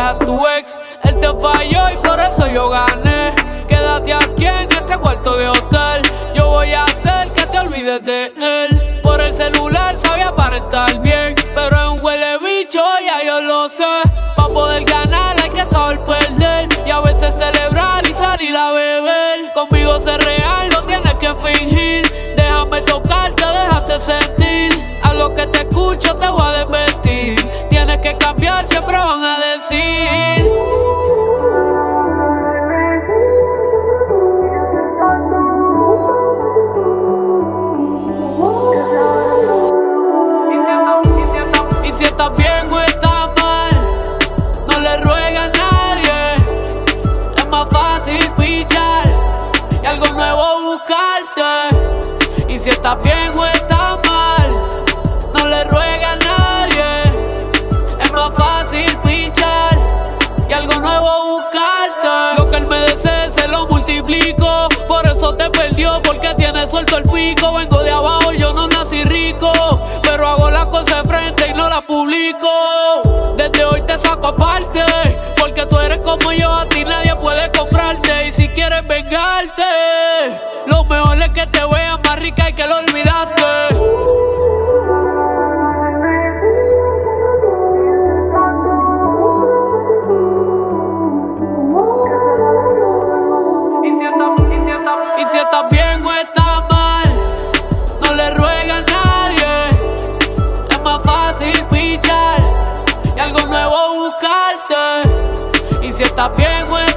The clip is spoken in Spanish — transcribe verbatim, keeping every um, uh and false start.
a tu ex. Él te falló y por eso yo gané. Quédate aquí en este cuarto de hotel. Yo voy a hacer que te olvides de él. Por el celular sabía aparentar bien, pero es un huele bicho, ya yo lo sé. Pa' poder ganar hay que saber perder, y a veces celebrar y salir a beber. Conmigo ser real, no tienes que fingir. Déjame tocarte, déjate sentir. A lo que te escucho te voy a desmentir. Tienes que cambiar, siempre van a decir. Y si estás bien o estás mal, no le ruegues a nadie. Es más fácil pichar y algo nuevo buscarte. Y si estás bien o estás mal, no le ruegues a nadie. Es más fácil pichar y algo nuevo buscarte. Lo que él me desee se lo multiplico. Por eso te perdió, porque tiene suelto el pico. Vengo de abajo, yo no nací rico, pero hago las cosas de frente y no las publico. Desde hoy te saco aparte, porque tú eres como yo, a ti nadie puede comprarte. Y si quieres vengarte, lo mejor es que te veas más rica y que lo olvidaste. Y si estás bien o estás mal, no le ruegues a nadie. Es más fácil pichar y algo nuevo buscarte. Y si estás bien o estás